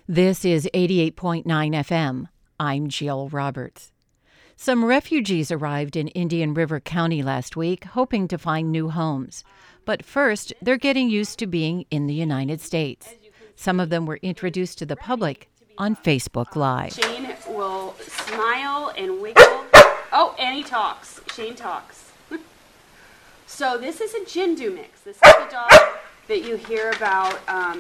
This is 88.9 FM. I'm Jill Roberts. Some refugees arrived in Indian River County last week, hoping to find new homes. But first, they're getting used to being in the United States. Some of them were introduced to the public on Facebook Live. Shane will smile and wiggle. Oh, and he talks. Shane talks. So this is a Jindu mix. This is the dog that you hear about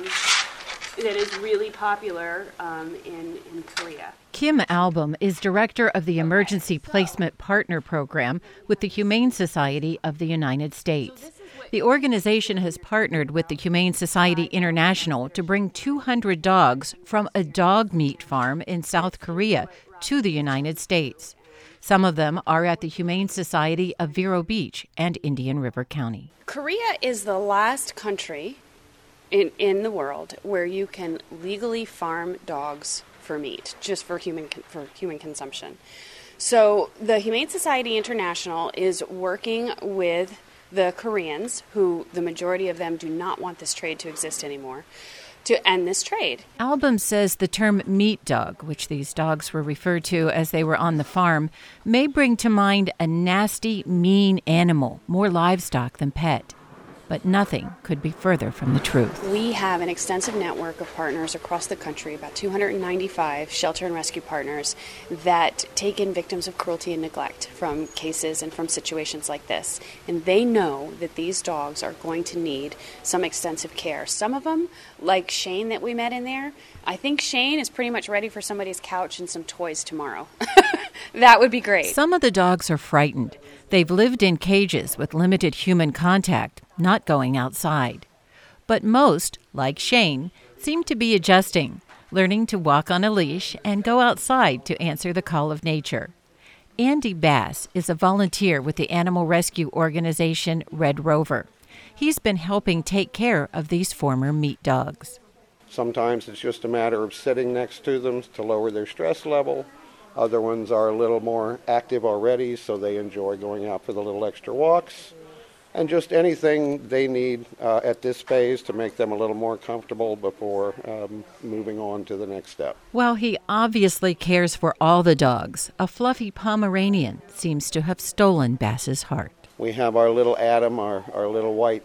that is really popular in Korea. Kim Album is director of the Emergency Placement Partner Program with the Humane Society of the United States. The organization has partnered with the Humane Society International to bring 200 dogs from a dog meat farm in South Korea to the United States. Some of them are at the Humane Society of Vero Beach and Indian River County. Korea is the last country in the world where you can legally farm dogs for meat, just for human consumption. So the Humane Society International is working with the Koreans, who the majority of them do not want this trade to exist anymore, to end this trade. Album says the term meat dog, which these dogs were referred to as they were on the farm, may bring to mind a nasty, mean animal, more livestock than pet. But nothing could be further from the truth. We have an extensive network of partners across the country, about 295 shelter and rescue partners that take in victims of cruelty and neglect from cases and from situations like this. And they know that these dogs are going to need some extensive care. Some of them, like Shane that we met in there, I think Shane is pretty much ready for somebody's couch and some toys tomorrow. That would be great. Some of the dogs are frightened. They've lived in cages with limited human contact, not going outside. But most, like Shane, seem to be adjusting, learning to walk on a leash and go outside to answer the call of nature. Andy Bass is a volunteer with the animal rescue organization Red Rover. He's been helping take care of these former meat dogs. Sometimes it's just a matter of sitting next to them to lower their stress level. Other ones are a little more active already, so they enjoy going out for the little extra walks. And just anything they need at this phase to make them a little more comfortable before moving on to the next step. While he obviously cares for all the dogs, a fluffy Pomeranian seems to have stolen Bass's heart. We have our little Adam, our little white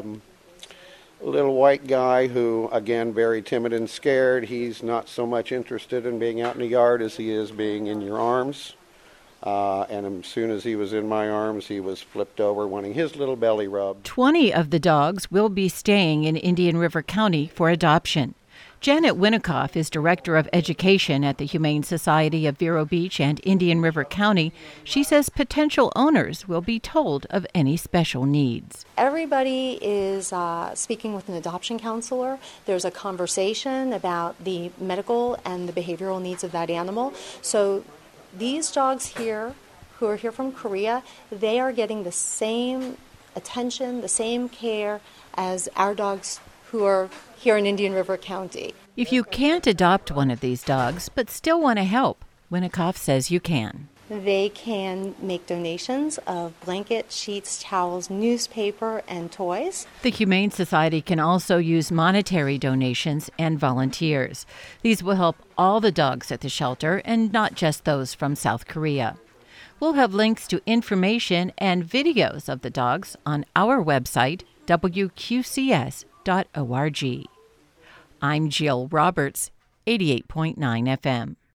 guy who, again, very timid and scared. He's not so much interested in being out in the yard as he is being in your arms. And as soon as he was in my arms, he was flipped over, wanting his little belly rubbed. 20 of the dogs will be staying in Indian River County for adoption. Janet Winikoff is Director of Education at the Humane Society of Vero Beach and Indian River County. She says potential owners will be told of any special needs. Everybody is speaking with an adoption counselor. There's a conversation about the medical and the behavioral needs of that animal. So these dogs here, who are here from Korea, they are getting the same attention, the same care as our dogs who are here in Indian River County. If you can't adopt one of these dogs but still want to help, Winikoff says you can. They can make donations of blankets, sheets, towels, newspaper, and toys. The Humane Society can also use monetary donations and volunteers. These will help all the dogs at the shelter and not just those from South Korea. We'll have links to information and videos of the dogs on our website, wqcs.org. I'm Jill Roberts, 88.9 FM.